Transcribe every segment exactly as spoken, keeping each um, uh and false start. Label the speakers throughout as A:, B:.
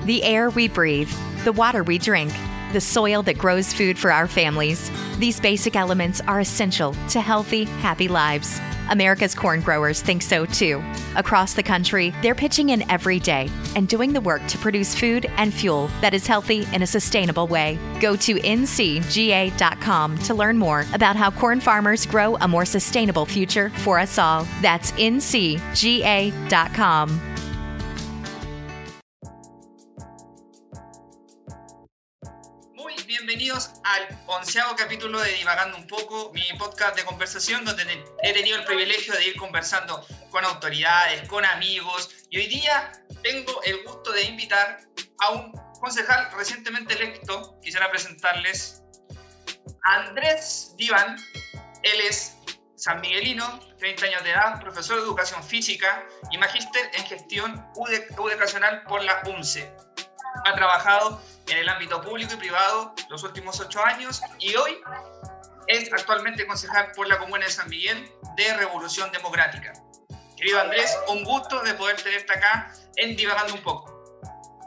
A: The air we breathe, the water we drink, the soil that grows food for our families. These basic elements are essential to healthy, happy lives. America's corn growers think so too. Across the country, they're pitching in every day and doing the work to produce food and fuel that is healthy in a sustainable way. Go to N C G A dot com to learn more about how corn farmers grow a more sustainable future for us all. That's N C G A dot com.
B: Bienvenidos al onceavo capítulo de Divagando un Poco, mi podcast de conversación donde he tenido el privilegio de ir conversando con autoridades, con amigos, y hoy día tengo el gusto de invitar a un concejal recientemente electo. Quisiera presentarles a Andrés Diván. Él es sanmiguelino, treinta años de edad, profesor de educación física y magíster en gestión educacional por la U M C E. Ha trabajado en el ámbito público y privado los últimos ocho años y hoy es actualmente concejal por la Comuna de San Miguel de Revolución Democrática. Querido Andrés, un gusto de poder tenerte acá en Divagando un Poco.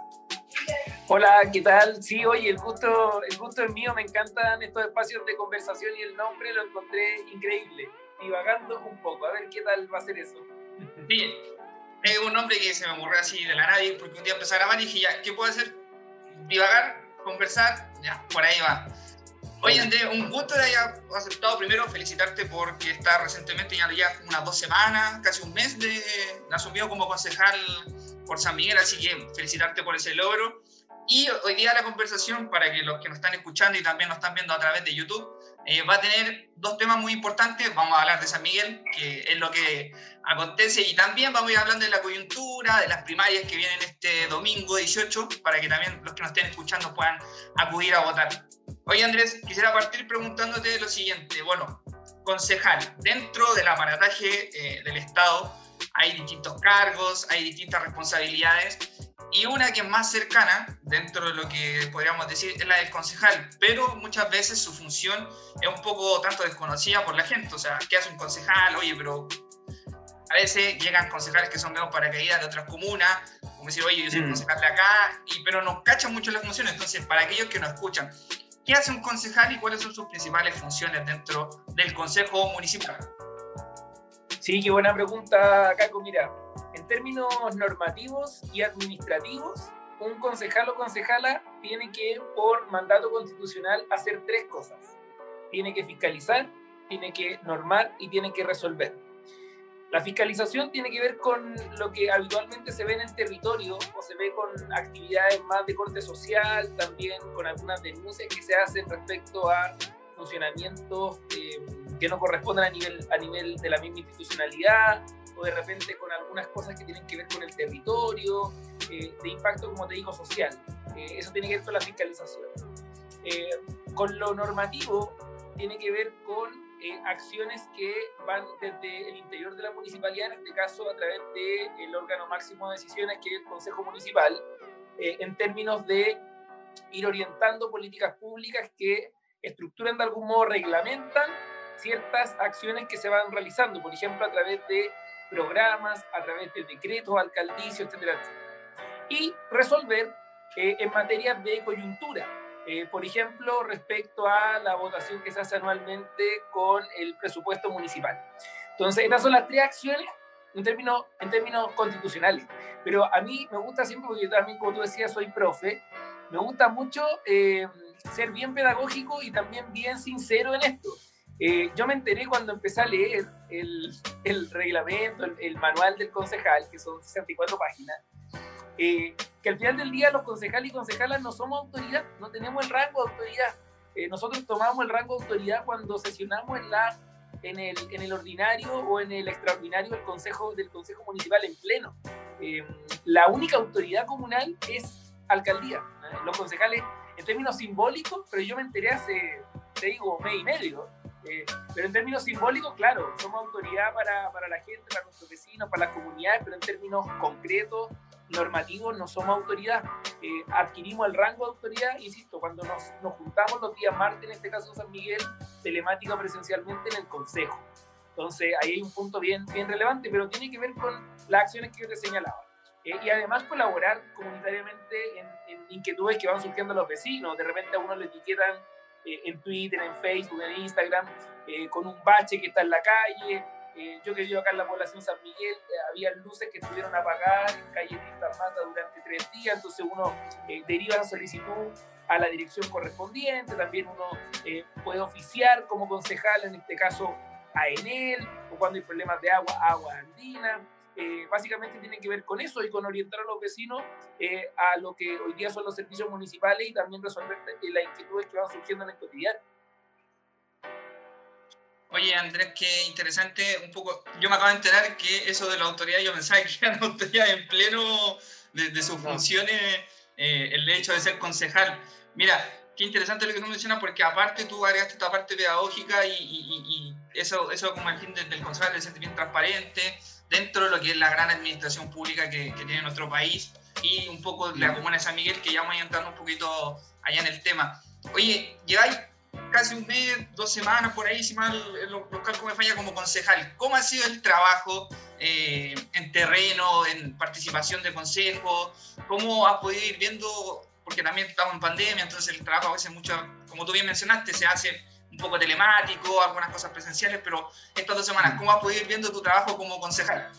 C: Hola, ¿qué tal? Sí, oye, el gusto, el gusto es mío, me encantan estos espacios de conversación y el nombre lo encontré increíble. Divagando un Poco, a ver qué tal va a ser eso.
B: Sí, es un nombre que se me ocurrió así de la nada, porque un día empecé a grabar y dije, ya, ¿qué puedo hacer? Divagar, conversar, ya, por ahí va. Oye, Andrés, un gusto de hayas aceptado. Primero, felicitarte porque está recientemente, ya llevas como unas dos semanas, casi un mes de asumido como concejal por San Miguel, así que felicitarte por ese logro. Y hoy día la conversación, para que los que nos están escuchando y también nos están viendo a través de YouTube, eh, va a tener dos temas muy importantes. Vamos a hablar de San Miguel, que es lo que acontece, y también vamos a ir hablando de la coyuntura, de las primarias que vienen este domingo dieciocho, para que también los que nos estén escuchando puedan acudir a votar. Oye, Andrés, quisiera partir preguntándote lo siguiente. Bueno, concejal, dentro del aparataje eh, del Estado hay distintos cargos, hay distintas responsabilidades, y una que es más cercana, dentro de lo que podríamos decir, es la del concejal, pero muchas veces su función es un poco tanto desconocida por la gente. O sea, ¿qué hace un concejal? Oye, pero a veces llegan concejales que son menos paracaídas de otras comunas, como decir, oye, yo soy mm. concejal de acá, y, pero nos cachan mucho las funciones. Entonces, para aquellos que nos escuchan, ¿qué hace un concejal y cuáles son sus principales funciones dentro del consejo municipal?
C: Sí, qué buena pregunta, Caco. Mira, en términos normativos y administrativos, un concejal o concejala tiene que, por mandato constitucional, hacer tres cosas. Tiene que fiscalizar, tiene que normar y tiene que resolver. La fiscalización tiene que ver con lo que habitualmente se ve en el territorio, o se ve con actividades más de corte social, también con algunas denuncias que se hacen respecto a funcionamientos eh, que no corresponden a nivel, a nivel de la misma institucionalidad, o de repente con algunas cosas que tienen que ver con el territorio, eh, de impacto, como te digo, social. Eh, eso tiene que ver con la fiscalización. Eh, con lo normativo tiene que ver con eh, acciones que van desde el interior de la municipalidad, en este caso a través del órgano máximo de decisiones, que es el Consejo Municipal, eh, en términos de ir orientando políticas públicas que estructuran de algún modo, reglamentan ciertas acciones que se van realizando, por ejemplo, a través de programas, a través de decretos, alcaldicios, etcétera, etcétera. Y resolver eh, en materia de coyuntura, eh, por ejemplo, respecto a la votación que se hace anualmente con el presupuesto municipal. Entonces, estas son las tres acciones en términos, en términos constitucionales. Pero a mí me gusta siempre, porque yo también, como tú decías, soy profe, me gusta mucho eh, ser bien pedagógico y también bien sincero en esto. Eh, yo me enteré cuando empecé a leer el, el reglamento, el, el manual del concejal, que son sesenta y cuatro páginas, eh, que al final del día los concejales y concejalas no somos autoridad, no tenemos el rango de autoridad. Eh, nosotros tomamos el rango de autoridad cuando sesionamos en, la, en, el, en el ordinario o en el extraordinario del consejo, del consejo municipal en pleno. Eh, la única autoridad comunal es alcaldía. ¿eh? Los concejales, en términos simbólicos, pero yo me enteré hace, te digo, mes y medio, Eh, pero en términos simbólicos, claro, somos autoridad para, para la gente, para nuestros vecinos, para las comunidades, pero en términos concretos, normativos, no somos autoridad. Eh, adquirimos el rango de autoridad, insisto, cuando nos, nos juntamos los días martes, en este caso en San Miguel, telemática presencialmente en el consejo. Entonces, ahí hay un punto bien, bien relevante, pero tiene que ver con las acciones que yo te señalaba. Eh, y además colaborar comunitariamente en, en inquietudes que van surgiendo los vecinos. De repente a uno le etiquetan eh, en Twitter, en Facebook, en Instagram, eh, con un bache que está en la calle. Eh, yo que vivo acá en la población San Miguel, eh, había luces que estuvieron apagadas en calle Víctor Mata durante tres días, entonces uno eh, deriva la solicitud a la dirección correspondiente. También uno eh, puede oficiar como concejal, en este caso a Enel, o cuando hay problemas de agua, agua andina. Eh, básicamente tiene que ver con eso y con orientar a los vecinos eh, a lo que hoy día son los servicios municipales y también resolver eh, las inquietudes que van surgiendo en el cotidiano.
B: Oye, Andrés, qué interesante. Un poco, yo me acabo de enterar que eso de la autoridad, yo pensaba que eran autoridades en pleno de, de sus funciones, eh, el hecho de ser concejal. Mira, qué interesante lo que tú mencionas, porque aparte tú agregaste esta parte pedagógica y, y, y eso, eso como el fin del, del concejal debe ser bien transparente dentro de lo que es la gran administración pública que, que tiene nuestro país y un poco la comuna de San Miguel, que ya vamos a entrar un poquito allá en el tema. Oye, lleváis casi un mes, dos semanas por ahí, si mal los, los cálculos me fallan, como concejal. ¿Cómo ha sido el trabajo eh, en terreno, en participación de consejos? ¿Cómo has podido ir viendo? Porque también estamos en pandemia, entonces el trabajo a veces mucho, como tú bien mencionaste, se hace un poco telemático, algunas cosas presenciales, pero estas dos semanas, ¿cómo has podido ir viendo tu trabajo como concejal?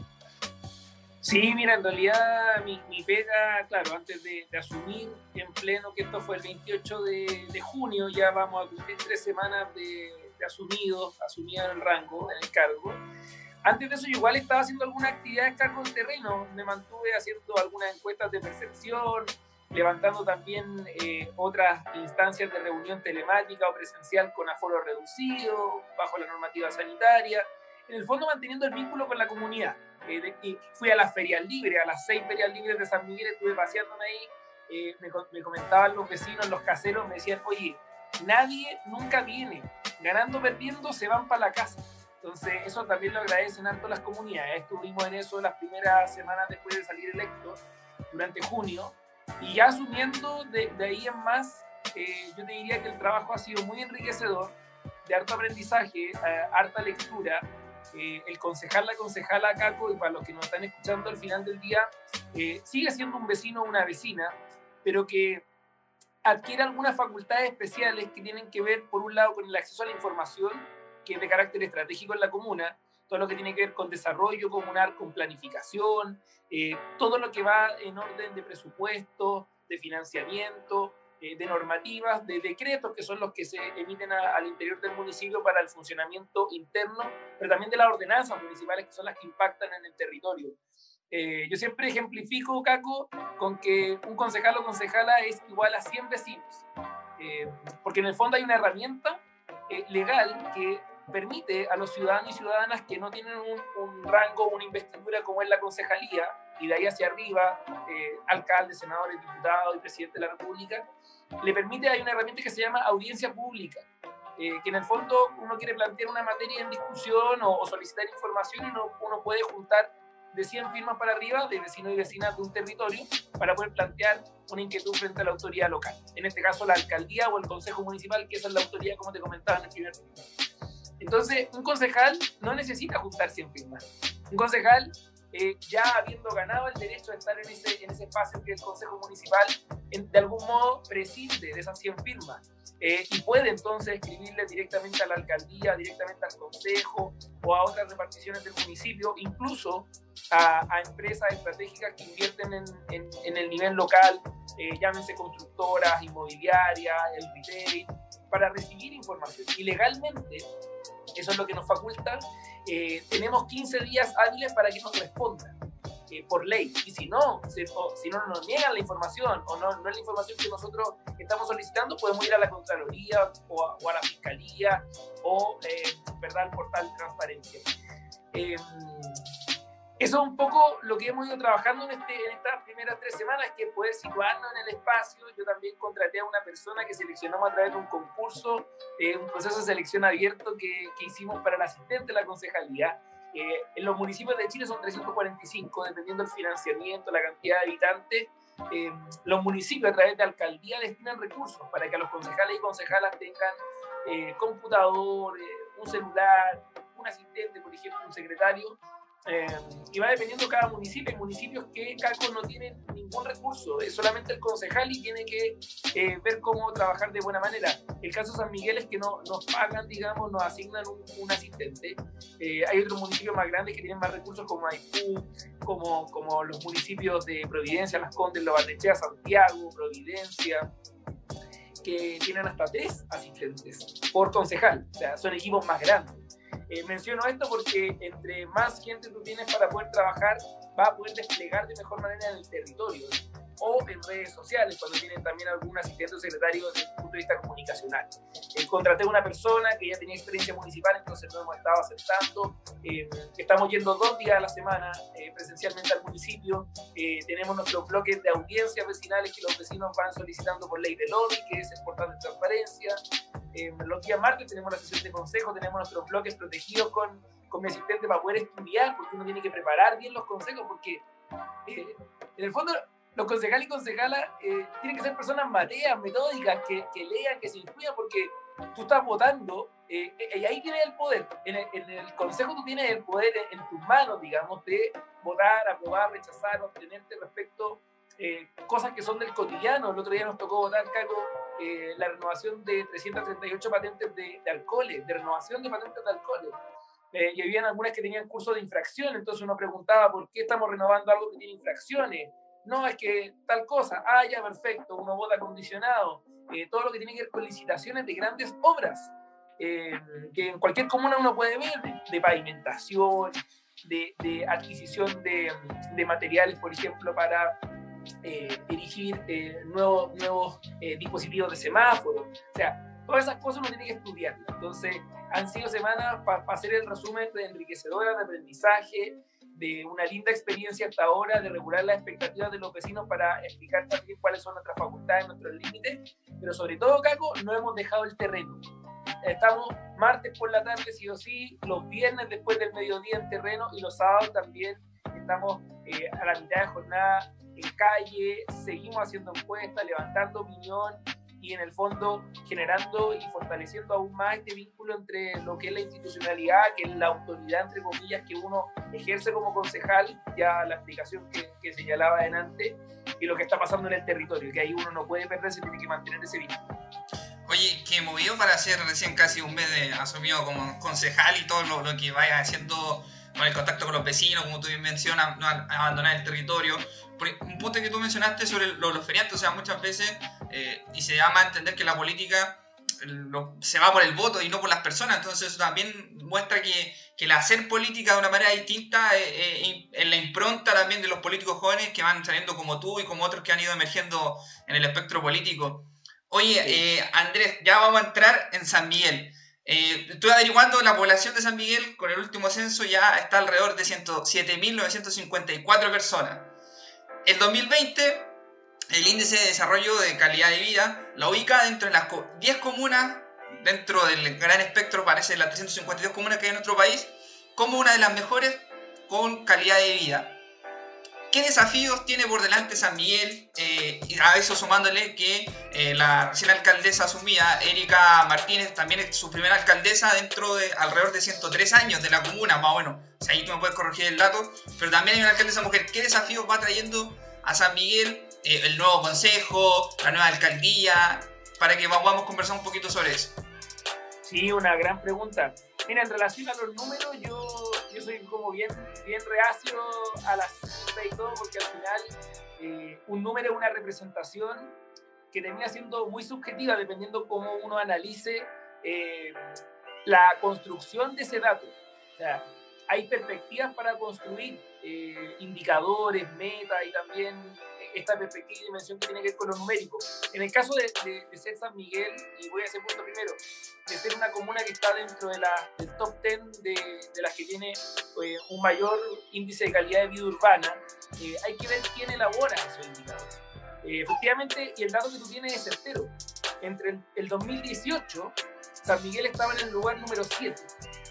C: Sí, mira, en realidad mi, mi pega, claro, antes de, de asumir en pleno, que esto fue el veintiocho de, de junio, ya vamos a cumplir tres semanas de, de asumidos, asumido en el rango, en el cargo. Antes de eso yo igual estaba haciendo alguna actividad de cargo en terreno, me mantuve haciendo algunas encuestas de percepción, levantando también eh, otras instancias de reunión telemática o presencial con aforo reducido, bajo la normativa sanitaria, en el fondo manteniendo el vínculo con la comunidad. Eh, de, y fui a las ferias libres, a las seis ferias libres de San Miguel, estuve paseándome ahí, eh, me, me comentaban los vecinos, los caseros, me decían, oye, nadie nunca viene, ganando o perdiendo se van para la casa. Entonces eso también lo agradecen harto las comunidades. Estuvimos en eso las primeras semanas después de salir electos, durante junio, y ya asumiendo de, de ahí en más, eh, yo te diría que el trabajo ha sido muy enriquecedor, de harto aprendizaje, eh, harta lectura. Eh, el concejal, la concejala Caco, y para los que nos están escuchando al final del día, eh, sigue siendo un vecino o una vecina, pero que adquiere algunas facultades especiales que tienen que ver, por un lado, con el acceso a la información, que es de carácter estratégico en la comuna, todo lo que tiene que ver con desarrollo comunal, con planificación, eh, todo lo que va en orden de presupuesto, de financiamiento, de normativas, de decretos que son los que se emiten a, al interior del municipio para el funcionamiento interno, pero también de las ordenanzas municipales que son las que impactan en el territorio. Eh, yo siempre ejemplifico, Caco, con que un concejal o concejala es igual a cien vecinos, eh, porque en el fondo hay una herramienta eh, legal que permite a los ciudadanos y ciudadanas que no tienen un, un rango, una investidura como es la concejalía, y de ahí hacia arriba, eh, alcaldes, senadores, diputados y presidente de la República, le permite, hay una herramienta que se llama audiencia pública, eh, que en el fondo uno quiere plantear una materia en discusión o, o solicitar información y uno, uno puede juntar de cien firmas para arriba de vecinos y vecinas de un territorio para poder plantear una inquietud frente a la autoridad local, en este caso la alcaldía o el consejo municipal, que esa es la autoridad, como te comentaba en el primer punto. Entonces, un concejal no necesita juntar cien firmas. Un concejal, eh, ya habiendo ganado el derecho de estar en ese, en ese espacio que es el Consejo Municipal, en, de algún modo prescinde de esas cien firmas eh, y puede entonces escribirle directamente a la alcaldía, directamente al consejo o a otras reparticiones del municipio, incluso a, a empresas estratégicas que invierten en, en, en el nivel local, eh, llámense constructoras, inmobiliarias, el retail, para recibir información. Y legalmente, eso es lo que nos faculta, eh, tenemos quince días hábiles para que nos respondan, eh, por ley. Y si no, se, o, si no nos niegan la información o no, no es la información que nosotros estamos solicitando, podemos ir a la Contraloría o a, o a la Fiscalía o eh, ¿verdad? al portal de transparencia. Eh, Eso es un poco lo que hemos ido trabajando en, este, en estas primeras tres semanas, que es poder situarnos en el espacio. Yo también contraté a una persona que seleccionamos a través de un concurso, eh, un proceso de selección abierto que, que hicimos para el asistente de la concejalía. Eh, en los municipios de Chile son trescientos cuarenta y cinco, dependiendo del financiamiento, la cantidad de habitantes. Eh, los municipios a través de alcaldía destinan recursos para que los concejales y concejalas tengan eh, computador, eh, un celular, un asistente, por ejemplo, un secretario, Eh, y va dependiendo cada municipio. Hay municipios que Caco no tienen ningún recurso, es solamente el concejal y tiene que eh, ver cómo trabajar de buena manera. El caso de San Miguel es que no, nos pagan, digamos, nos asignan un, un asistente. Eh, hay otros municipios más grandes que tienen más recursos, como Maipú, como, como los municipios de Providencia, Las Condes, Lo Barnechea, Santiago, Providencia, que tienen hasta tres asistentes por concejal, o sea, son equipos más grandes. Eh, menciono esto porque entre más gente tú tienes para poder trabajar, va a poder desplegar de mejor manera en el territorio o en redes sociales, cuando tienen también algún asistente o secretario desde el punto de vista comunicacional. Eh, contraté a una persona que ya tenía experiencia municipal, entonces nos hemos estado aceptando. Eh, estamos yendo dos días a la semana eh, presencialmente al municipio. Eh, tenemos nuestros bloques de audiencias vecinales que los vecinos van solicitando por ley de lobby, que es el portal de transparencia. Eh, los días martes tenemos la sesión de consejo, tenemos nuestros bloques protegidos con, con mi asistente para poder estudiar, porque uno tiene que preparar bien los consejos, porque eh, en el fondo los concejales y concejalas eh, tienen que ser personas mateas, metódicas, que, que lean, que se instruyan, porque tú estás votando eh, y ahí tienes el poder. En el, en el consejo tú tienes el poder en, en tus manos, digamos, de votar, aprobar, rechazar, obtenerte respecto eh, cosas que son del cotidiano. El otro día nos tocó votar, Caco, eh, la renovación de trescientas treinta y ocho patentes de, de alcoholes, de renovación de patentes de alcoholes. Eh, y habían algunas que tenían curso de infracción, entonces uno preguntaba por qué estamos renovando algo que tiene infracciones. No, es que tal cosa, ah, ya, perfecto, uno vota condicionado. Eh, todo lo que tiene que ver con licitaciones de grandes obras, eh, que en cualquier comuna uno puede ver, de, de pavimentación, de, de adquisición de, de materiales, por ejemplo, para eh, erigir eh, nuevos, nuevos eh, dispositivos de semáforo. O sea, todas esas cosas uno tiene que estudiarlas. Entonces, han sido semanas para pa hacer el resumen de enriquecedoras, de aprendizaje, de una linda experiencia hasta ahora, de regular las expectativas de los vecinos para explicar también cuáles son nuestras facultades, nuestros límites, pero sobre todo, Caco, no hemos dejado el terreno. Estamos martes por la tarde, sí o sí, los viernes después del mediodía en terreno, y los sábados también estamos eh, a la mitad de jornada en calle, seguimos haciendo encuestas, levantando opinión, y en el fondo generando y fortaleciendo aún más este vínculo entre lo que es la institucionalidad, que es la autoridad, entre comillas, que uno ejerce como concejal, ya la explicación que, que señalaba adelante, y lo que está pasando en el territorio, que ahí uno no puede perderse, tiene que mantener ese vínculo.
B: Oye, qué movido para ser recién casi un mes de asumido como concejal y todo lo, lo que vaya haciendo con el contacto con los vecinos, como tú bien mencionas, no abandonar el territorio. Por un punto que tú mencionaste sobre los, los feriantes, o sea, muchas veces, eh, y se llama a entender que la política lo, se va por el voto y no por las personas, entonces eso también muestra que, que el hacer política de una manera distinta eh, eh, en la impronta también de los políticos jóvenes que van saliendo como tú y como otros que han ido emergiendo en el espectro político. Oye, eh, Andrés, ya vamos a entrar en San Miguel. Eh, estoy averiguando la población de San Miguel, con el último censo ya está alrededor de ciento siete mil novecientos cincuenta y cuatro personas. El dos mil veinte, el índice de desarrollo de calidad de vida la ubica dentro de las diez comunas, dentro del gran espectro, parece, de las trescientas cincuenta y dos comunas que hay en nuestro país, como una de las mejores con calidad de vida. ¿Qué desafíos tiene por delante San Miguel? Eh, y a eso sumándole que eh, la recién alcaldesa asumida, Erika Martínez, también es su primera alcaldesa dentro de alrededor de ciento tres años de la comuna, más o menos. O sea, ahí tú me puedes corregir el dato, pero también hay una alcaldesa mujer. ¿Qué desafíos va trayendo a San Miguel eh, el nuevo consejo, la nueva alcaldía? Para que vamos a conversar un poquito sobre eso.
C: Sí, una gran pregunta. Mira, en relación a los números, yo, yo soy como bien, bien reacio a las cifras y todo, porque al final eh, un número es una representación que termina siendo muy subjetiva dependiendo cómo uno analice eh, la construcción de ese dato. O sea, hay perspectivas para construir eh, indicadores, metas y también esta perspectiva y dimensión que tiene que ver con lo numérico. En el caso de, de, de ser San Miguel, y voy a hacer punto primero, de ser una comuna que está dentro de la, del top diez de, de las que tiene eh, un mayor índice de calidad de vida urbana, eh, hay que ver quién elabora esos indicadores. Eh, efectivamente, y el dato que tú tienes es certero. Entre el, el dos mil dieciocho, San Miguel estaba en el lugar número siete.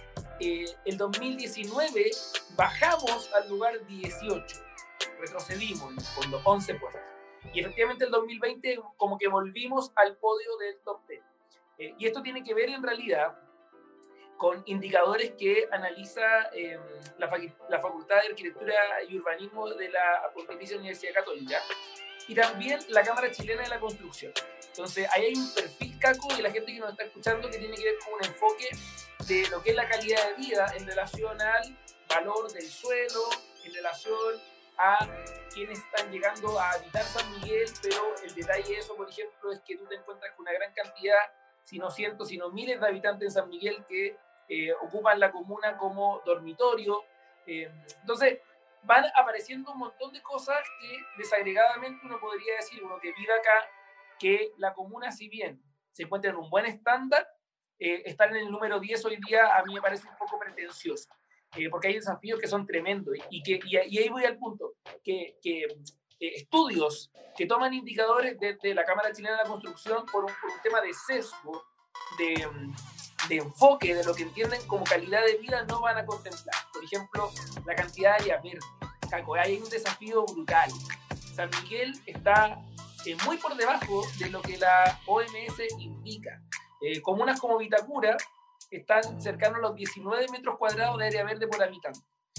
C: Eh, el dos mil diecinueve bajamos al lugar dieciocho. Retrocedimos en el fondo once puestos. Y efectivamente el dos mil veinte como que volvimos al podio del top diez. Eh, y esto tiene que ver en realidad con indicadores que analiza eh, la, la Facultad de Arquitectura y Urbanismo de la Pontificia Universidad Católica, y también la Cámara Chilena de la Construcción. Entonces, ahí hay un perfil, Caco, y la gente que nos está escuchando, que tiene que ver con un enfoque de lo que es la calidad de vida en relación al valor del suelo, en relación a quienes están llegando a habitar San Miguel, pero el detalle de eso, por ejemplo, es que tú te encuentras con una gran cantidad, si no cientos, sino miles de habitantes en San Miguel que eh, ocupan la comuna como dormitorio. Eh, entonces, van apareciendo un montón de cosas que desagregadamente uno podría decir, uno que vive acá, que la comuna, si bien se encuentra en un buen estándar, eh, estar en el número diez hoy día a mí me parece un poco pretencioso, eh, porque hay desafíos que son tremendos, y, que, y, y ahí voy al punto, que, que eh, estudios que toman indicadores desde de la Cámara Chilena de la Construcción por un, por un tema de sesgo, de, de enfoque, de lo que entienden como calidad de vida, no van a contemplar. Por ejemplo, la cantidad de área verde. Caco, hay un desafío brutal. San Miguel está eh, muy por debajo de lo que la O M S indica. Eh, comunas como Vitacura están cercanos a los diecinueve metros cuadrados de área verde por habitante.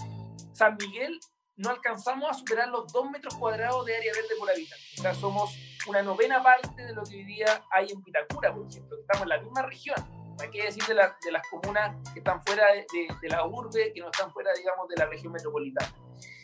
C: San Miguel no alcanzamos a superar los dos metros cuadrados de área verde por habitante. O sea, somos una novena parte de lo que hoy día hay en Vitacura, por ejemplo. Estamos en la misma región. Hay que decir de, la, de las comunas que están fuera de, de, de la urbe, que no están fuera, digamos, de la región metropolitana.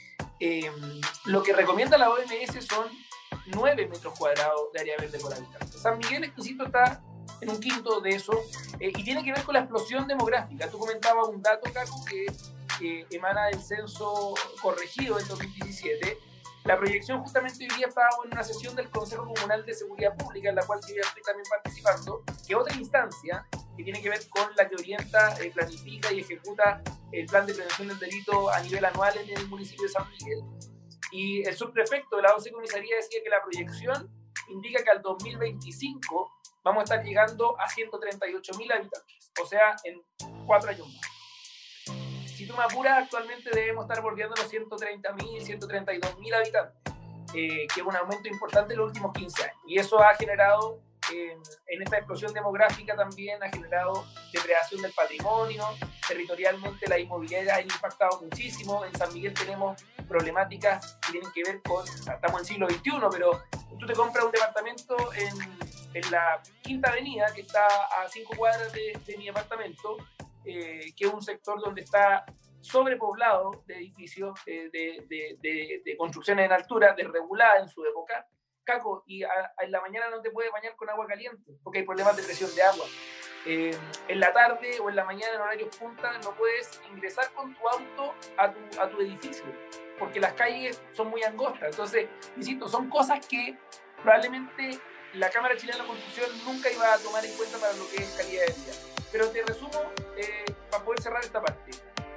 C: Eh, lo que recomienda la O M S son nueve metros cuadrados de área verde por habitante. San Miguel, exquisito, está en un quinto de eso, eh, y tiene que ver con la explosión demográfica. Tú comentabas un dato, Caco, que eh, emana del censo corregido del dos mil diecisiete. La proyección, justamente hoy día estábamos en una sesión del Consejo Comunal de Seguridad Pública, en la cual yo estoy también participando, que otra instancia que tiene que ver con la que orienta, eh, planifica y ejecuta el plan de prevención del delito a nivel anual en el municipio de San Miguel. Y el subprefecto de la once Comisaría decía que la proyección indica que al dos mil veinticinco vamos a estar llegando a ciento treinta y ocho mil habitantes, o sea, en cuatro años más. Si tú me apuras, actualmente debemos estar bordeando los ciento treinta mil, ciento treinta y dos mil habitantes, eh, que es un aumento importante en los últimos quince años. Y eso ha generado, eh, en esta explosión demográfica también, ha generado depredación del patrimonio. Territorialmente la inmobiliaria ha impactado muchísimo. En San Miguel tenemos problemáticas que tienen que ver con, estamos en el siglo veintiuno, pero tú te compras un departamento en, en la Quinta Avenida, que está a cinco cuadras de, de mi apartamento, Eh, que es un sector donde está sobrepoblado de edificios, eh, de, de, de, de construcciones en altura, desreguladas en su época, Caco, y a, a en la mañana no te puedes bañar con agua caliente, porque hay problemas de presión de agua. Eh, en la tarde o en la mañana, en horarios punta, no puedes ingresar con tu auto a tu, a tu edificio, porque las calles son muy angostas. Entonces, insisto, son cosas que probablemente la Cámara Chilena de la Construcción nunca iba a tomar en cuenta para lo que es calidad de vida. Pero te resumo, eh, para poder cerrar esta parte,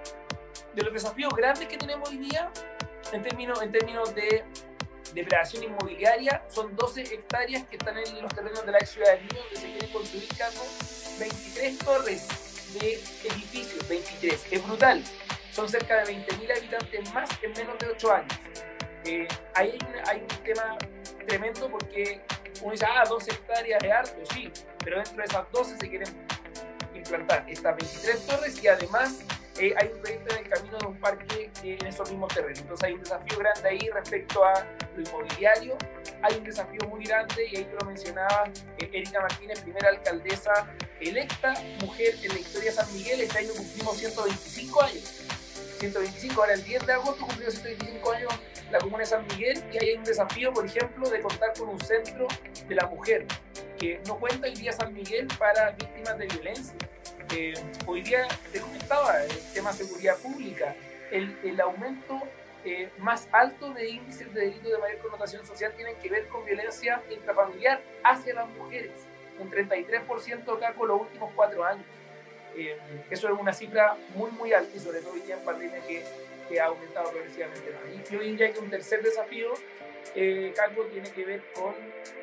C: de los desafíos grandes que tenemos hoy día en términos, en términos de depredación inmobiliaria, son doce hectáreas que están en los terrenos de la ex ciudad del Niño, donde se quieren construir, Caco, veintitrés torres de edificios, veintitrés, es brutal, son cerca de veinte mil habitantes más en menos de ocho años. Eh, ahí hay un, hay un tema tremendo, porque uno dice, ah, doce hectáreas es harto, sí, pero dentro de esas doce se quieren implantar estas veintitrés torres, y además eh, hay un proyecto en el camino de un parque eh, en esos mismos terrenos. Entonces hay un desafío grande ahí respecto a lo inmobiliario, hay un desafío muy grande, y ahí tú lo mencionabas, eh, Erika Martínez, primera alcaldesa electa mujer en la historia de San Miguel. Este año cumplimos ciento veinticinco años, ciento veinticinco, ahora el diez de agosto cumplimos ciento veinticinco años la comuna de San Miguel, y ahí hay un desafío, por ejemplo, de contar con un centro de la mujer, que no cuenta hoy día San Miguel para víctimas de violencia. Eh, hoy día te comentaba el tema de seguridad pública, el, el aumento eh, más alto de índices de delitos de mayor connotación social tienen que ver con violencia intrafamiliar hacia las mujeres, un treinta y tres por ciento acá con los últimos cuatro años. Eh, eso es una cifra muy muy alta, y sobre todo hoy día en pandemia que, que ha aumentado progresivamente más. Y hoy día que un tercer desafío, eh, Caco, tiene que ver con,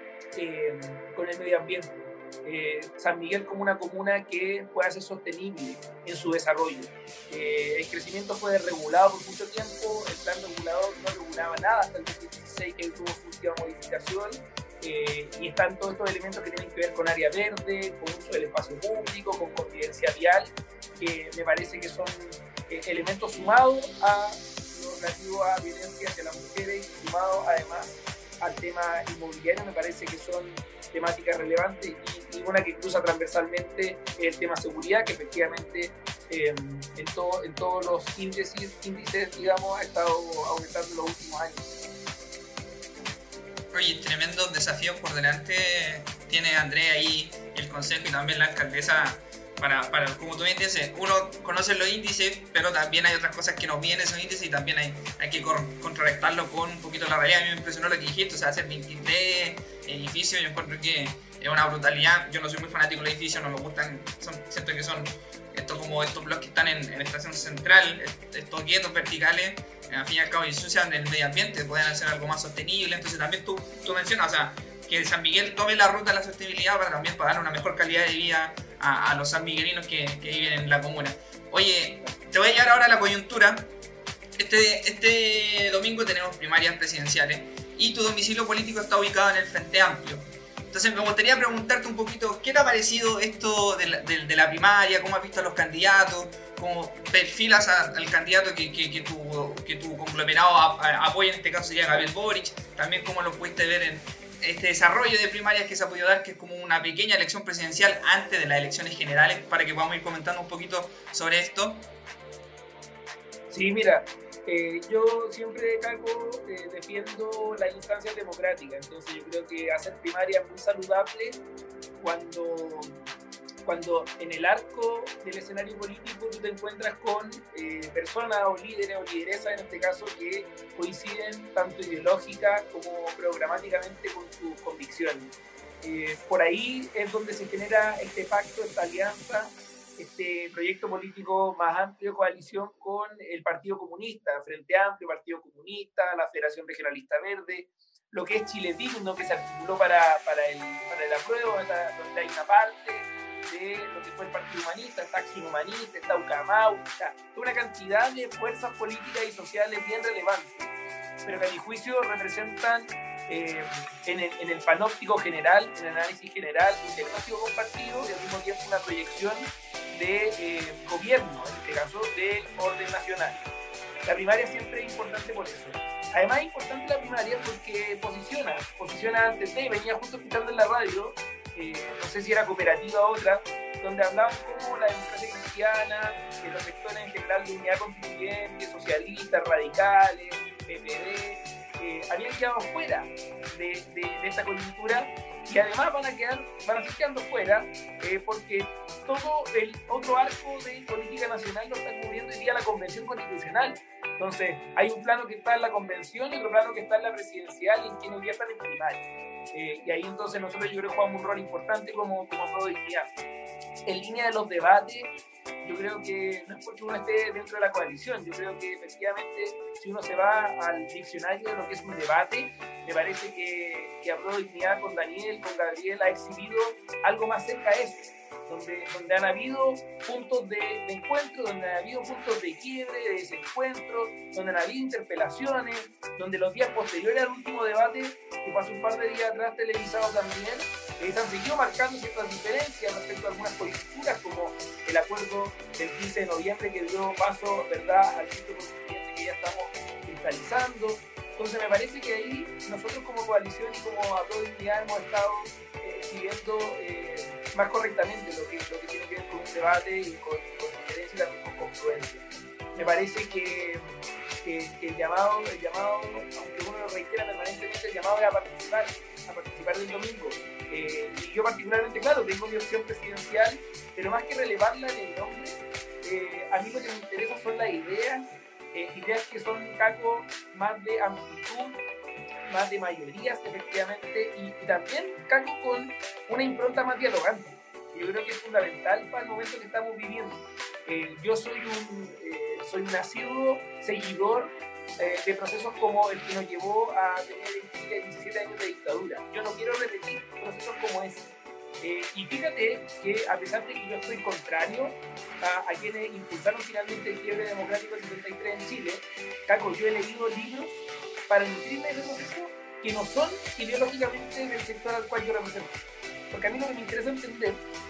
C: eh, con el medio ambiente. Eh, San Miguel como una comuna que pueda ser sostenible en su desarrollo. Eh, el crecimiento fue desregulado por mucho tiempo, el plan regulador no regulaba nada hasta el dos mil dieciséis, que tuvo su última modificación, eh, y están todos estos elementos que tienen que ver con área verde, con uso del espacio público, con convivencia vial, que me parece que son eh, elementos sumados a lo relativo a violencia hacia las mujeres, sumados además al tema inmobiliario, me parece que son temáticas relevantes, y, y una que cruza transversalmente el tema seguridad, que efectivamente eh, en, todo, en todos los índices, índices, digamos, ha estado aumentando en los últimos años.
B: Oye, tremendos desafíos por delante tiene Andrés ahí, el consejo y también la alcaldesa. Para, para, como tú bien dices, uno conoce los índices, pero también hay otras cosas que nos vienen esos índices y también hay, hay que contrarrestarlo con un poquito la realidad. A mí me impresionó lo que dijiste, o sea, hacer veintitrés edificios, yo encuentro que es una brutalidad. Yo no soy muy fanático de los edificios, no me gustan, son, siento que son estos como estos bloques que están en, en estación central, estos guetos verticales, al fin y al cabo ensucian el medio ambiente, pueden hacer algo más sostenible. Entonces también tú, tú mencionas, o sea, que San Miguel tome la ruta de la sostenibilidad para también para dar una mejor calidad de vida a, a los sanmiguelinos que, que viven en la comuna. Oye, te voy a llevar ahora a la coyuntura. Este, este domingo tenemos primarias presidenciales y tu domicilio político está ubicado en el Frente Amplio. Entonces me gustaría preguntarte un poquito, ¿qué te ha parecido esto de la, de, de la primaria? ¿Cómo has visto a los candidatos? ¿Cómo perfilas a, al candidato que, que, que, tu, que tu conglomerado apoya? En este caso sería Gabriel Boric. También cómo lo pudiste ver en este desarrollo de primarias que se ha podido dar, que es como una pequeña elección presidencial antes de las elecciones generales, para que podamos ir comentando un poquito sobre esto.
C: Sí, mira, eh, yo siempre, Caco, eh, defiendo las instancias democráticas. Entonces yo creo que hacer primarias es muy saludable cuando, cuando en el arco del escenario político tú te encuentras con eh, personas o líderes o lideresas, en este caso, que coinciden tanto ideológica como programáticamente con sus convicciones. Eh, por ahí es donde se genera este pacto, esta alianza, este proyecto político más amplio, coalición con el Partido Comunista, Frente Amplio, Partido Comunista, la Federación Regionalista Verde, lo que es Chile Digno, que se articuló para, para, el, para el apruebo, donde hay una parte de lo que fue el Partido Humanista, está Acción Humanista, está Ucamau, o sea, una cantidad de fuerzas políticas y sociales bien relevantes, pero que a mi juicio representan eh, en, el, en el panóptico general, en el análisis general, un diagnóstico compartido y al mismo tiempo una proyección de eh, gobierno, en este caso del orden nacional. La primaria siempre es importante por eso. Además es importante la primaria porque posiciona, posiciona antes de, venía justo escuchando en la radio, eh, no sé si era Cooperativa o otra, donde hablaban cómo la democracia cristiana, eh, los sectores en general de unidad constituyente, socialistas, radicales, P P D, eh, habían quedado fuera de, de, de esta coyuntura y además van a quedar, van a seguir quedando fuera eh, porque todo el otro arco de política nacional lo está cubriendo hoy día la Convención Constitucional. Entonces, hay un plano que está en la Convención y otro plano que está en la presidencial y en quien hoy día están en primaria. Eh, y ahí entonces nosotros yo creo que jugamos un rol importante como, como Pro Dignidad. En línea de los debates, yo creo que no es porque uno esté dentro de la coalición, yo creo que efectivamente si uno se va al diccionario de lo que es un debate, me parece que, que a Pro Dignidad con Daniel, con Gabriel ha exhibido algo más cerca de eso. Donde, donde han habido puntos de, de encuentro, donde han habido puntos de quiebre, de desencuentro, donde han habido interpelaciones, donde los días posteriores al último debate, que pasó un par de días atrás televisado también, eh, se han seguido marcando ciertas diferencias respecto a algunas políticas, como el acuerdo del quince de noviembre que dio paso, ¿verdad?, al sitio constituyente que ya estamos cristalizando. Entonces me parece que ahí nosotros como coalición y como a Pro Dignidad hemos estado eh, siguiendo eh, más correctamente lo que, lo que tiene que ver con un debate y con, con diferencia y también con confluencia. Me parece que, que, que el llamado, el llamado, aunque uno lo reitera permanentemente, el llamado es a participar, a participar del domingo. Eh, y yo particularmente, claro, tengo mi opción presidencial, pero más que relevarla en el nombre, eh, a mí lo que me interesa son las ideas, eh, ideas que son, Caco, más de amplitud, más de mayorías, efectivamente, y, y también, Caco, con una impronta más dialogante. Yo creo que es fundamental para el momento que estamos viviendo. Eh, yo soy un, eh, soy un asiduo seguidor eh, de procesos como el que nos llevó a tener en Chile diecisiete años de dictadura. Yo no quiero repetir procesos como ese. Eh, y fíjate que a pesar de que yo estoy contrario a, a quienes impulsaron finalmente el quiebre democrático del setenta y tres en Chile, Caco, yo he leído libros para nutrirme de ese proceso que no son ideológicamente del sector al cual yo represento. Porque a mí lo que me interesa entender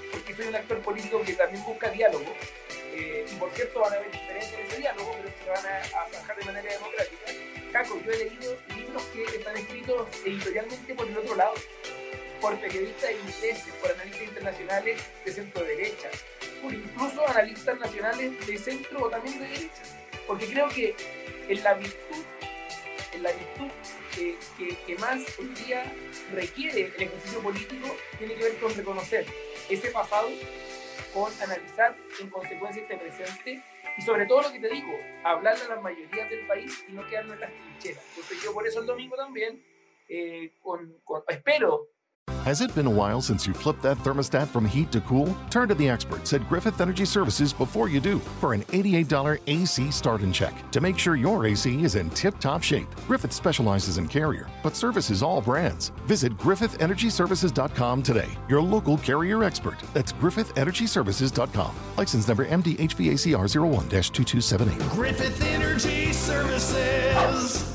C: porque soy un actor político que también busca diálogo. Eh, y por cierto van a haber diferencias en ese diálogo, pero se van a, a zanjar de manera democrática. Caco, yo he leído libros que están escritos editorialmente por el otro lado, por periodistas ingleses, por analistas internacionales de centro derecha, por incluso analistas nacionales de centro o también de derecha, porque creo que en la virtud, en la virtud que, que, que más hoy día requiere el ejercicio político tiene que ver con reconocer ese pasado, con analizar en consecuencia este presente y sobre todo lo que te digo, hablarle a las mayorías del país y no quedarnos en las trincheras. Entonces yo por eso el domingo también eh, con, con, espero.
D: Has it been a while since you flipped that thermostat from heat to cool? Turn to the experts at Griffith Energy Services before you do for an eighty-eight dollars A C start and check to make sure your A C is in tip-top shape. Griffith specializes in Carrier, but services all brands. Visit griffith energy services dot com today. Your local Carrier expert. That's griffith energy services dot com. License number M D H V A C R zero one dash two two seven eight.
E: Griffith Energy Services.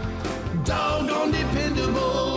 E: Doggone dependable.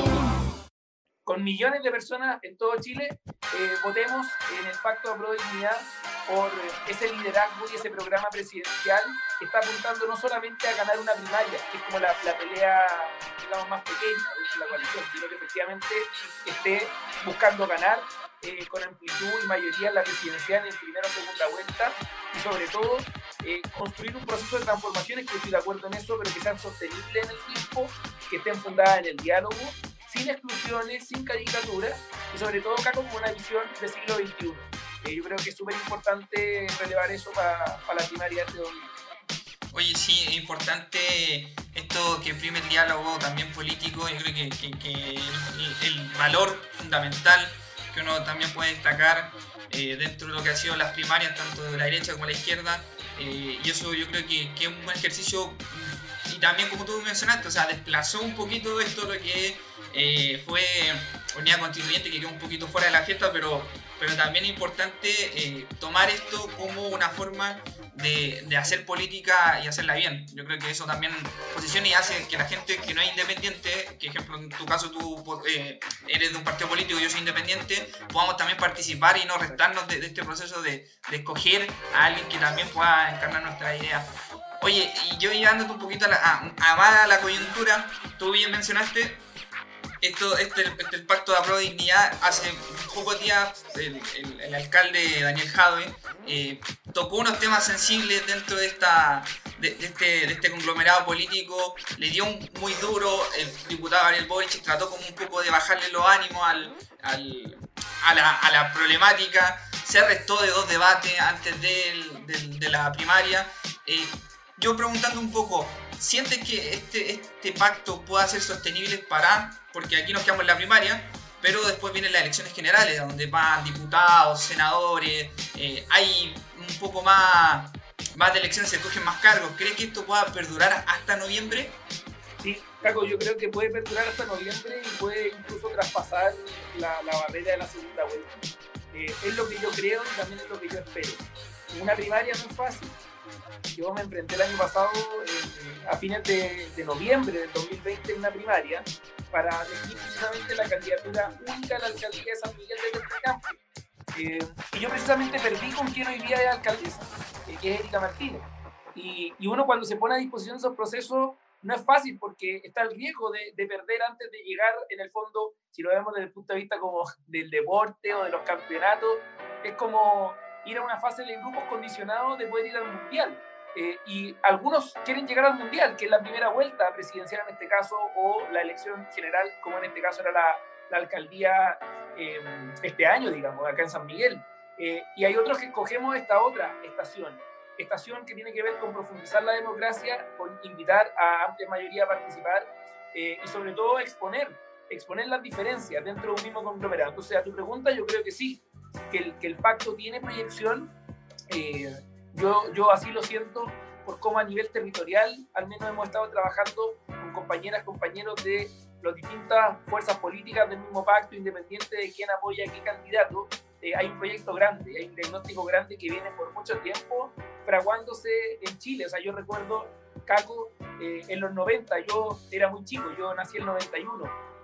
C: Con millones de personas en todo Chile, eh, votemos en el Pacto de Prodignidad por ese liderazgo y ese programa presidencial que está apuntando no solamente a ganar una primaria, que es como la, la pelea, digamos, más pequeña de la coalición, sino que efectivamente esté buscando ganar eh, con amplitud y mayoría en la presidencial en primera o segunda vuelta y sobre todo eh, construir un proceso de transformaciones, que estoy de acuerdo en eso, pero que sean sostenibles en el tiempo, que estén fundadas en el diálogo, sin exclusiones, sin caricaturas y sobre todo acá con una visión del siglo veintiuno. Eh, yo creo que es súper importante relevar eso para pa la primaria de este domingo.
B: Oye, sí, es importante esto que imprime el diálogo también político. Yo creo que, que, que el, el valor fundamental que uno también puede destacar eh, dentro de lo que han sido las primarias, tanto de la derecha como de la izquierda, eh, y eso yo creo que, que es un buen ejercicio. Y también, como tú mencionaste, o sea, desplazó un poquito esto lo que eh, fue unidad constituyente, que quedó un poquito fuera de la fiesta, pero, pero también es importante eh, tomar esto como una forma de, de hacer política y hacerla bien. Yo creo que eso también posiciona y hace que la gente que no es independiente, que ejemplo en tu caso tú eh, eres de un partido político y yo soy independiente, podamos también participar y no restarnos de, de este proceso de, de escoger a alguien que también pueda encarnar nuestra idea. Oye, y yo llevándote un poquito a, la, a, a, a la coyuntura, tú bien mencionaste esto, este, este el pacto de Apruebo Dignidad. Hace pocos días el, el, el alcalde Daniel Jadwe eh, tocó unos temas sensibles dentro de, esta, de, de, este, de este conglomerado político, le dio un muy duro, el diputado Ariel Boric trató como un poco de bajarle los ánimos al, al, a, la, a la problemática, se restó de dos debates antes de, de, de la primaria. Eh, Yo preguntando un poco, ¿sientes que este, este pacto pueda ser sostenible para, porque aquí nos quedamos en la primaria, pero después vienen las elecciones generales, donde van diputados, senadores, eh, hay un poco más, más de elecciones, se cogen más cargos? ¿Crees que esto pueda perdurar hasta noviembre?
C: Sí, Caco, yo creo que puede perdurar hasta noviembre y puede incluso traspasar la, la barrera de la segunda vuelta. Eh, es lo que yo creo y también es lo que yo espero. Una primaria no es fácil. Yo me enfrenté el año pasado, eh, a fines de, de noviembre del dos mil veinte, en una primaria para definir precisamente la candidatura única a la alcaldía de San Miguel de Tetracampo. Eh, y yo precisamente perdí con quien hoy día es alcaldesa, eh, que es Erika Martínez. Y, y uno cuando se pone a disposición de esos procesos no es fácil porque está el riesgo de, de perder antes de llegar, en el fondo, si lo vemos desde el punto de vista como del deporte o de los campeonatos, es como ir a una fase de grupos condicionados de poder ir al mundial. Eh, y algunos quieren llegar al mundial, que es la primera vuelta presidencial en este caso, o la elección general, como en este caso era la, la alcaldía eh, este año, digamos, acá en San Miguel. Eh, y hay otros que escogemos esta otra estación, estación que tiene que ver con profundizar la democracia, con invitar a amplia mayoría a participar eh, y sobre todo exponer, exponer las diferencias dentro de un mismo conglomerado. Entonces, a tu pregunta, yo creo que sí, que el, que el pacto tiene proyección. eh, yo, yo así lo siento por cómo a nivel territorial al menos hemos estado trabajando con compañeras, compañeros de las distintas fuerzas políticas del mismo pacto, independiente de quién apoya a qué candidato. Eh, hay un proyecto grande, hay un diagnóstico grande que viene por mucho tiempo fraguándose en Chile. O sea, yo recuerdo, Caco, eh, en los noventa, yo era muy chico, yo nací en el noventa y uno,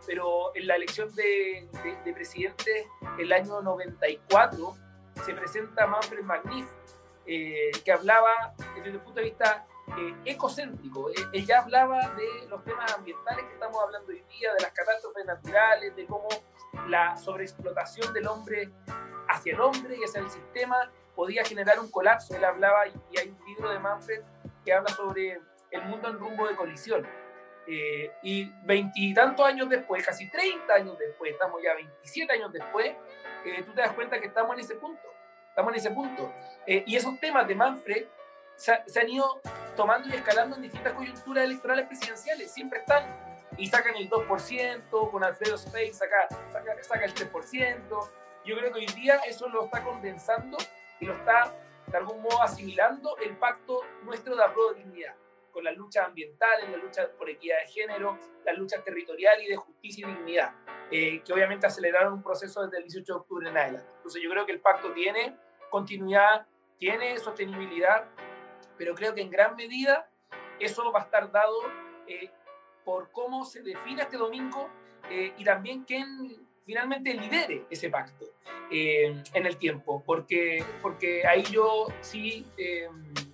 C: pero en la elección de, de, de presidente el año noventa y cuatro se presenta Manfred Magnif, eh, que hablaba desde el punto de vista eh, ecocéntrico. Eh, él ya hablaba de los temas ambientales que estamos hablando hoy día, de las catástrofes naturales, de cómo la sobreexplotación del hombre hacia el hombre y hacia el sistema podía generar un colapso. Él hablaba, y hay un libro de Manfred que habla sobre el mundo en rumbo de colisión. Eh, y veintitantos años después, casi treinta años después, estamos ya veintisiete años después, eh, tú te das cuenta que estamos en ese punto. Estamos en ese punto. Eh, y esos temas de Manfred se, se han ido tomando y escalando en distintas coyunturas electorales presidenciales. Siempre están. Y sacan el dos por ciento, con Alfredo Space saca, saca, saca el tres por ciento. Yo creo que hoy día eso lo está condensando y lo está de algún modo asimilando el pacto nuestro de apruebo de dignidad, con las luchas ambientales, las luchas por equidad de género, las luchas territoriales y de justicia y dignidad, eh, que obviamente aceleraron un proceso desde el dieciocho de octubre en adelante. Entonces yo creo que el pacto tiene continuidad, tiene sostenibilidad, pero creo que en gran medida eso va a estar dado eh, por cómo se define este domingo eh, y también quién finalmente lidere ese pacto eh, en el tiempo, porque, porque ahí yo sí... Eh,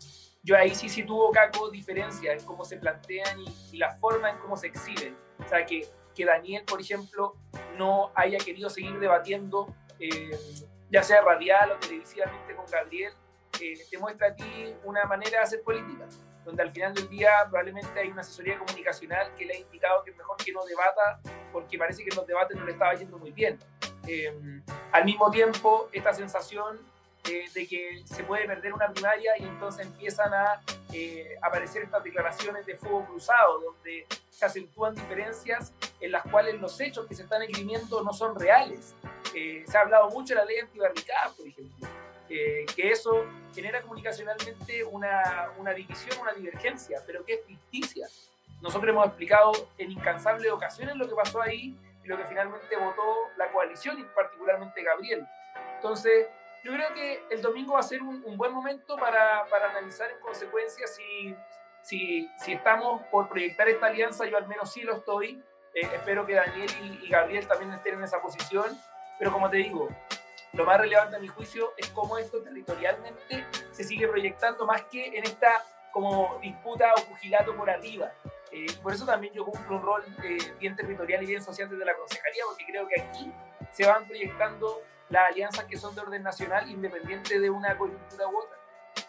C: Yo ahí sí sitúo, Caco, diferencia en cómo se plantean y, y la forma en cómo se exhiben. O sea, que, que Daniel, por ejemplo, no haya querido seguir debatiendo, eh, ya sea radial o televisivamente con Gabriel, eh, te muestra a ti una manera de hacer política, donde al final del día probablemente hay una asesoría comunicacional que le ha indicado que es mejor que no debata, porque parece que en los debates no le estaba yendo muy bien. Eh, al mismo tiempo, esta sensación Eh, de que se puede perder una primaria y entonces empiezan a eh, aparecer estas declaraciones de fuego cruzado, donde se acentúan diferencias en las cuales los hechos que se están esgrimiendo no son reales. Eh, se ha hablado mucho de la ley antibarricadas, por ejemplo, eh, que eso genera comunicacionalmente una, una división, una divergencia, pero que es ficticia. Nosotros hemos explicado en incansables ocasiones lo que pasó ahí y lo que finalmente votó la coalición y particularmente Gabriel. Entonces, yo creo que el domingo va a ser un, un buen momento para, para analizar en consecuencia si, si, si estamos por proyectar esta alianza. Yo al menos sí lo estoy. Eh, espero que Daniel y, y Gabriel también estén en esa posición. Pero como te digo, lo más relevante a mi juicio es cómo esto territorialmente se sigue proyectando más que en esta como disputa o pugilato por arriba. Eh, por eso también yo cumplo un rol eh, bien territorial y bien social desde la concejalía, porque creo que aquí se van proyectando las alianzas que son de orden nacional, independiente de una coyuntura u otra.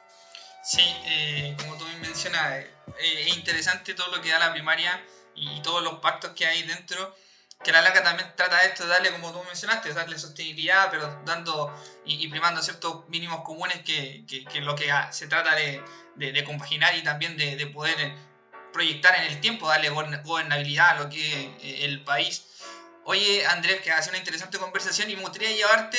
B: Sí, eh, como tú mencionas, eh, es interesante todo lo que da la primaria y todos los pactos que hay dentro, que la LACA también trata de esto, de darle, como tú mencionaste, darle sostenibilidad, pero dando y, y primando ciertos mínimos comunes que, que, que lo que se trata de, de, de compaginar y también de, de poder proyectar en el tiempo, darle gobernabilidad a lo que es el país. Oye, Andrés, que hace una interesante conversación y me gustaría llevarte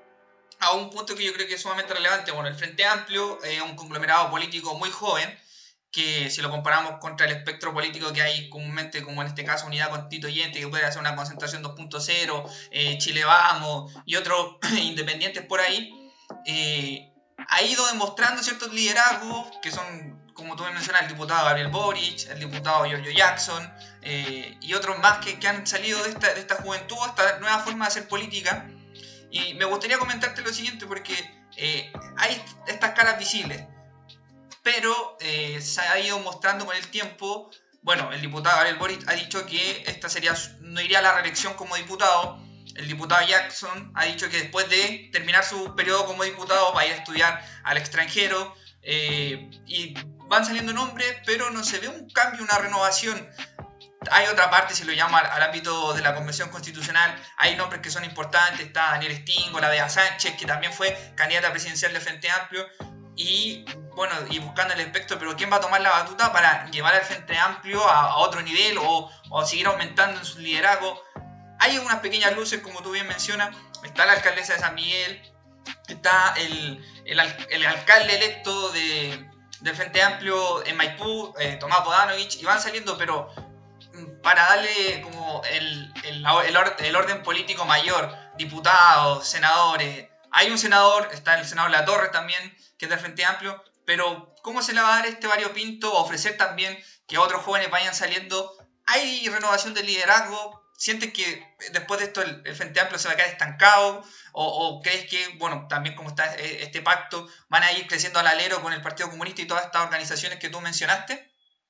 B: a un punto que yo creo que es sumamente relevante. Bueno, el Frente Amplio es un conglomerado político muy joven, que si lo comparamos contra el espectro político que hay comúnmente, como en este caso Unidad Constituyente, que puede hacer una concentración dos punto cero, eh, Chile Vamos y otros independientes por ahí, eh, ha ido demostrando ciertos liderazgos que son, como tú me mencionas, el diputado Gabriel Boric, el diputado Giorgio Jackson eh, y otros más que, que han salido de esta, de esta juventud, esta nueva forma de hacer política. Y me gustaría comentarte lo siguiente, porque eh, hay estas caras visibles, pero eh, se ha ido mostrando con el tiempo. Bueno, el diputado Gabriel Boric ha dicho que esta sería, no iría a la reelección como diputado. El diputado Jackson ha dicho que después de terminar su periodo como diputado va a ir a estudiar al extranjero. Eh, y van saliendo nombres, pero no se ve un cambio, una renovación. Hay otra parte, si lo llamo al, al ámbito de la Convención Constitucional, hay nombres que son importantes. Está Daniel Stingo, la Bea Sánchez, que también fue candidata presidencial del Frente Amplio, y bueno, y buscando el espectro, pero ¿quién va a tomar la batuta para llevar al Frente Amplio a, a otro nivel o, o seguir aumentando en su liderazgo? Hay unas pequeñas luces, como tú bien mencionas. Está la alcaldesa de San Miguel, está el, el, el alcalde electo de, del Frente Amplio en Maipú, eh, Tomás Bodanovich, y van saliendo, pero para darle como el, el, el, or, el orden político mayor, diputados, senadores. Hay un senador, está el senador La Torre también, que es del Frente Amplio, pero ¿cómo se le va a dar este variopinto? Ofrecer también que otros jóvenes vayan saliendo. Hay renovación del liderazgo, ¿sientes que después de esto el, el Frente Amplio se va a quedar estancado? ¿O, o crees que, bueno, también como está este pacto, van a ir creciendo al alero con el Partido Comunista y todas estas organizaciones que tú mencionaste?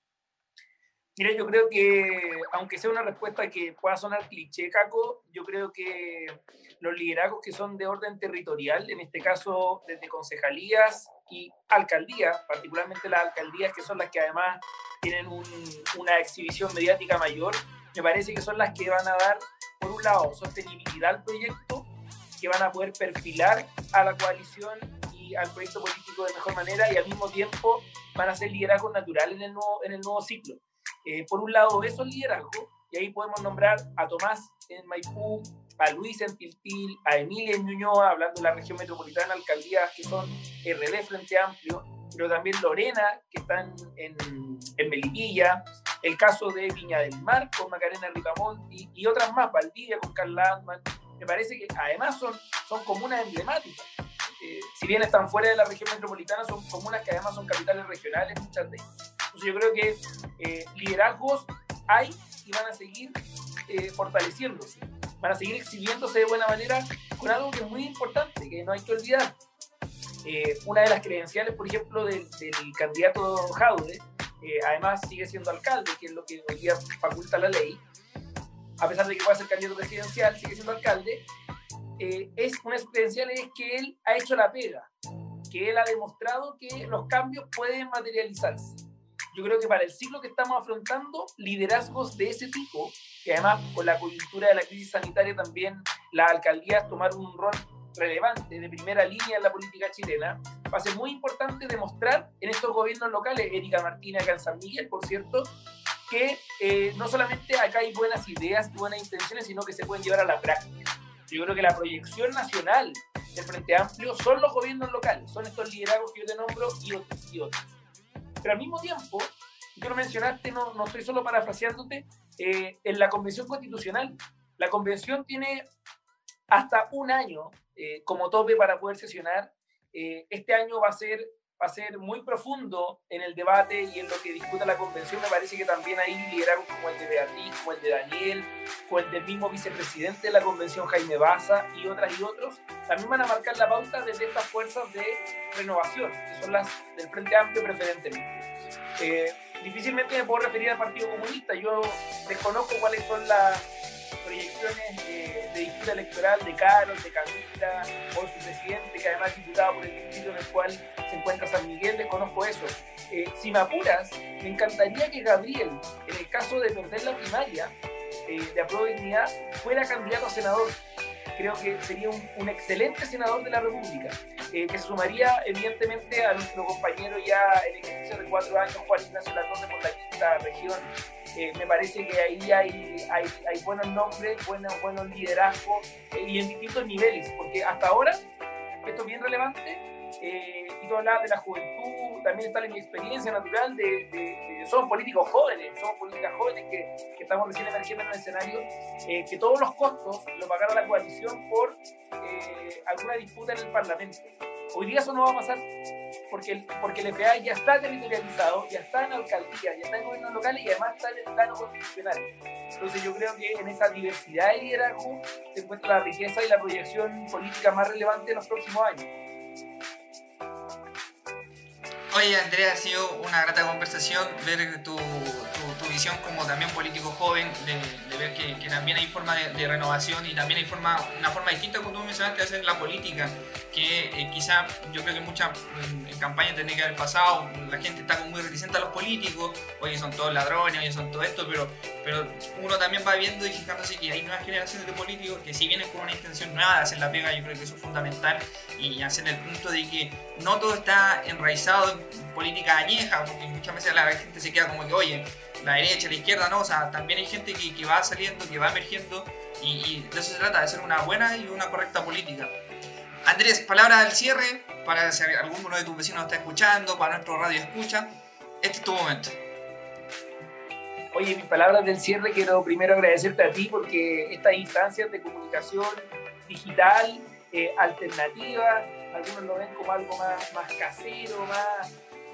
C: Mira, yo creo que, aunque sea una respuesta que pueda sonar cliché, Caco, yo creo que los liderazgos que son de orden territorial, en este caso desde concejalías y alcaldías, particularmente las alcaldías que son las que además tienen un, una exhibición mediática mayor, me parece que son las que van a dar, por un lado, sostenibilidad al proyecto, que van a poder perfilar a la coalición y al proyecto político de mejor manera, y al mismo tiempo van a ser liderazgos naturales en el nuevo, en el nuevo ciclo. Eh, por un lado, esos liderazgos, y ahí podemos nombrar a Tomás en Maipú, a Luis en Tiltil, a Emilia en Ñuñoa, hablando de la región metropolitana, alcaldías que son R D Frente Amplio, pero también Lorena, que están en, en Melipilla, el caso de Viña del Mar con Macarena Ripamont y, y otras más, Valdivia con Carla Antman. Me parece que además son, son comunas emblemáticas. Eh, si bien están fuera de la región metropolitana, son comunas que además son capitales regionales, muchas de ellas. Entonces yo creo que eh, liderazgos hay y van a seguir eh, fortaleciéndose, van a seguir exhibiéndose de buena manera con algo que es muy importante, que no hay que olvidar. Eh, una de las credenciales, por ejemplo, del, del candidato Jaude, eh, además sigue siendo alcalde, que es lo que hoy día faculta la ley, a pesar de que pueda ser candidato presidencial, sigue siendo alcalde, eh, es una de sus credenciales es que él ha hecho la pega, que él ha demostrado que los cambios pueden materializarse. Yo creo que para el ciclo que estamos afrontando, liderazgos de ese tipo, que además con la coyuntura de la crisis sanitaria también las alcaldías tomaron un rol relevante de primera línea en la política chilena, va a ser muy importante demostrar en estos gobiernos locales, Erika Martínez acá en San Miguel, por cierto, que eh, no solamente acá hay buenas ideas y buenas intenciones, sino que se pueden llevar a la práctica. Yo creo que la proyección nacional del Frente Amplio son los gobiernos locales, son estos liderazgos que yo te nombro y otros y otros. Pero al mismo tiempo, tú lo mencionaste, no, no estoy solo parafraseándote, eh, en la Convención Constitucional, la Convención tiene hasta un año eh, como tope para poder sesionar. Eh, este año va a ser va a ser muy profundo en el debate y en lo que discuta la Convención. Me parece que también hay liderazgos como el de Beatriz, como el de Daniel, como el del mismo vicepresidente de la Convención, Jaime Baza, y otras y otros, también van a marcar la pauta desde estas fuerzas de renovación, que son las del Frente Amplio preferentemente. Eh, difícilmente me puedo referir al Partido Comunista, yo desconozco cuáles son las proyecciones eh, de disputa electoral de Carol, de Camila, o su presidente, que además es diputado por el distrito en el cual se encuentra San Miguel, desconozco eso. Eh, si me apuras, me encantaría que Gabriel, en el caso de perder la primaria eh, de Apruebo Dignidad, fuera candidato a senador. Creo que sería un, un excelente senador de la República, eh, que sumaría evidentemente a nuestro compañero ya en ejercicio de cuatro años, Juan Ignacio Latorre, por la quinta región. Eh, me parece que ahí hay, hay, hay buenos nombres, buenos, buenos liderazgos eh, y en distintos niveles, porque hasta ahora, esto es bien relevante, eh, y tú hablabas de la juventud, también está en mi experiencia natural, de, de, de somos políticos jóvenes, somos políticas jóvenes que, que estamos recién emergiendo en el escenario, eh, que todos los costos lo pagara la coalición por eh, alguna disputa en el Parlamento. Hoy día eso no va a pasar, porque el, porque el F A ya está territorializado, ya está en alcaldía, ya está en gobiernos locales y además está en el plano constitucional. Entonces yo creo que en esa diversidad de liderazgo se encuentra la riqueza y la proyección política más relevante en los próximos años.
B: Oye, Andrea, ha sido una grata conversación, ver tu, tu, tu visión como también político joven, de, de ver que, que también hay forma de, de renovación y también hay forma, una forma distinta, como tú mencionaste, de hacer la política, que eh, quizá yo creo que muchas en, en campañas tendría que haber pasado, la gente está como muy reticente a los políticos, oye, son todos ladrones, oye, son todo esto, pero, pero uno también va viendo y fijándose que hay nuevas generaciones de políticos que si vienen con una intención nueva de hacer la pega, yo creo que eso es fundamental, y hacer el punto de que no todo está enraizado en política añeja, porque muchas veces la gente se queda como que, oye, la derecha, la izquierda, no, o sea, también hay gente que, que va saliendo, que va emergiendo, y, y de eso se trata, de hacer una buena y una correcta política. Andrés, palabras al cierre, para si alguno de tus vecinos está escuchando, para nuestro radio escucha, este es tu momento.
C: Oye, mis palabras del cierre, quiero primero agradecerte a ti, porque estas instancias de comunicación digital, eh, alternativa, algunos lo ven como algo más, más casero, más,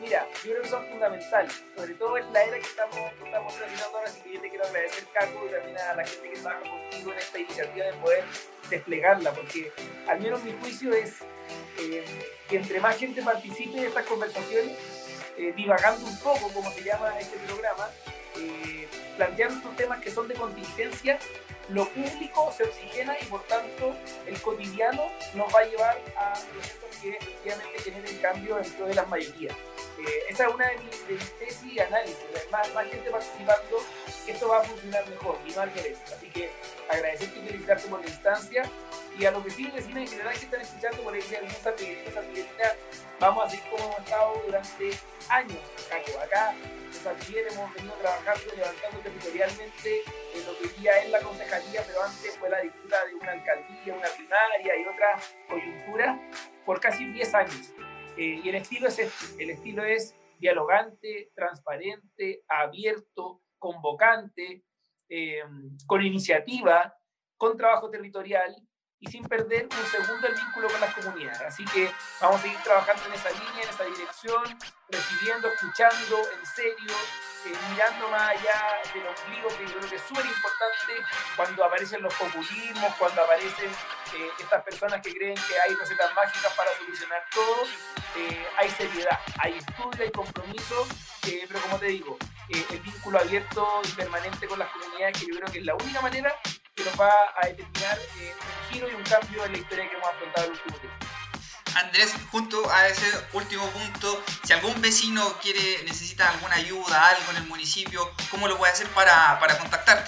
C: Mira, yo creo que son fundamentales, sobre todo en la era que estamos, que estamos transitando ahora, así que yo te quiero agradecer, Caco, y también a la gente que trabaja contigo en esta iniciativa de poder desplegarla, porque al menos mi juicio es eh, que entre más gente participe de estas conversaciones, eh, divagando un poco, como se llama este programa, eh, planteando estos temas que son de contingencia, lo público se oxigena y por tanto el cotidiano nos va a llevar a procesos que efectivamente generen cambio dentro de las mayorías. Eh, esa es una de mis, de mis tesis y análisis. Más, más gente participando, esto va a funcionar mejor y no al revés. Así que agradecerte y felicitarte por la instancia, y a los vecinos y vecinas en general que están escuchando por ahí de algunos santiaguerinos, santiaguerinas, vamos a seguir como hemos estado durante años. Caco. Acá en San Miguel hemos venido trabajando, levantando territorialmente en lo que hoy día es la concejalía, pero antes fue la disputa de una alcaldía, una primaria y otra coyuntura por casi diez años. Eh, y el estilo es este, el estilo es dialogante, transparente, abierto, convocante, eh, con iniciativa, con trabajo territorial y sin perder un segundo el vínculo con las comunidades. Así que vamos a seguir trabajando en esa línea, en esa dirección, recibiendo, escuchando, en serio, eh, mirando más allá del ombligo, que yo creo que es súper importante cuando aparecen los populismos, cuando aparecen eh, estas personas que creen que hay recetas mágicas para solucionar todo. Eh, hay seriedad, hay estudio, hay compromiso, eh, pero como te digo, eh, el vínculo abierto y permanente con las comunidades, que yo creo que es la única manera que nos va a determinar eh, un giro y un cambio en la historia que hemos afrontado el último tiempo.
B: Andrés, junto a ese último punto, si algún vecino quiere, necesita alguna ayuda, algo en el municipio, ¿cómo lo puede hacer para, para contactarte?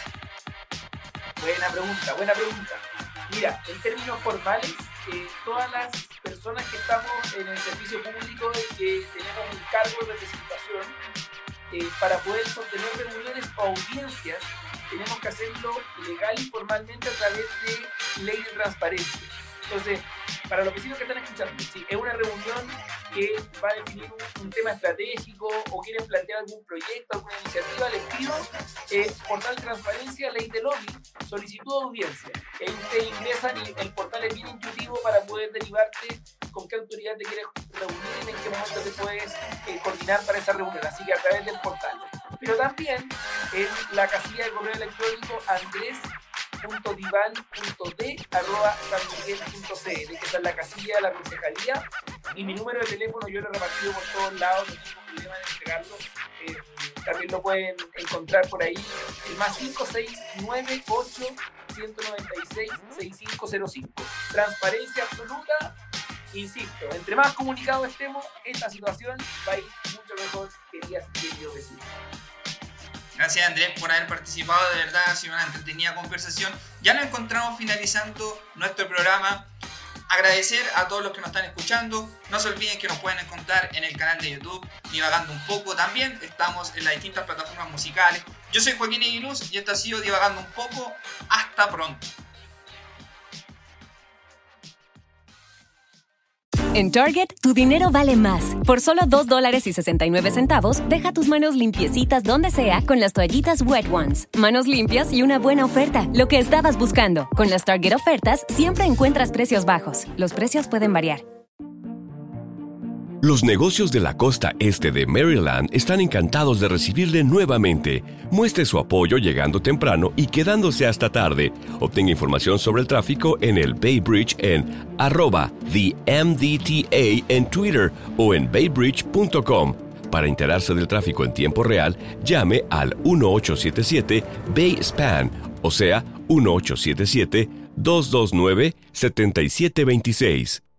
C: Buena pregunta, buena pregunta. Mira, en términos formales, eh, todas las personas que estamos en el servicio público y que tenemos un cargo de representación, eh, para poder sostener reuniones o audiencias, tenemos que hacerlo legal y formalmente a través de ley de transparencia. Entonces, para los vecinos que están escuchando, si es una reunión que va a definir un, un tema estratégico o quieren plantear algún proyecto, alguna iniciativa, les pido eh, portal de transparencia, ley de lobby, solicitud de audiencia. Ahí ustedes ingresan y el portal es bien intuitivo para poder derivarte con qué autoridad te quieres reunir y en qué momento te puedes eh, coordinar para esa reunión. Así que a través del portal. Pero también en la casilla de correo electrónico andres punto divan punto d arroba sanmiguel punto c l, que está en la casilla de la concejalía, y mi número de teléfono yo lo he repartido por todos lados, no tengo problema en entregarlo, eh, también lo pueden encontrar por ahí, el más cinco seis nueve ocho uno nueve seis seis cinco cero cinco. Transparencia absoluta, insisto, entre más comunicados estemos, esta situación va a ir mucho mejor, queridas y queridos vecinos.
B: Gracias, Andrés, por haber participado. De verdad ha sido una entretenida conversación. Ya nos encontramos finalizando nuestro programa. Agradecer a todos los que nos están escuchando. No se olviden que nos pueden encontrar en el canal de YouTube Divagando un Poco. También estamos en las distintas plataformas musicales. Yo soy Joaquín Aguiluz y esto ha sido Divagando un Poco. Hasta pronto.
F: En Target, tu dinero vale más. Por solo dos dólares y sesenta y nueve centavos, deja tus manos limpiecitas donde sea con las toallitas Wet Ones. Manos limpias y una buena oferta. Lo que estabas buscando. Con las Target ofertas, siempre encuentras precios bajos. Los precios pueden variar.
G: Los negocios de la costa este de Maryland están encantados de recibirle nuevamente. Muestre su apoyo llegando temprano y quedándose hasta tarde. Obtenga información sobre el tráfico en el Bay Bridge en arroba the M D T A en Twitter o en baybridge punto com. Para enterarse del tráfico en tiempo real, llame al uno ocho siete siete Bay S P A N, o sea, uno ocho siete siete dos dos nueve siete siete dos seis.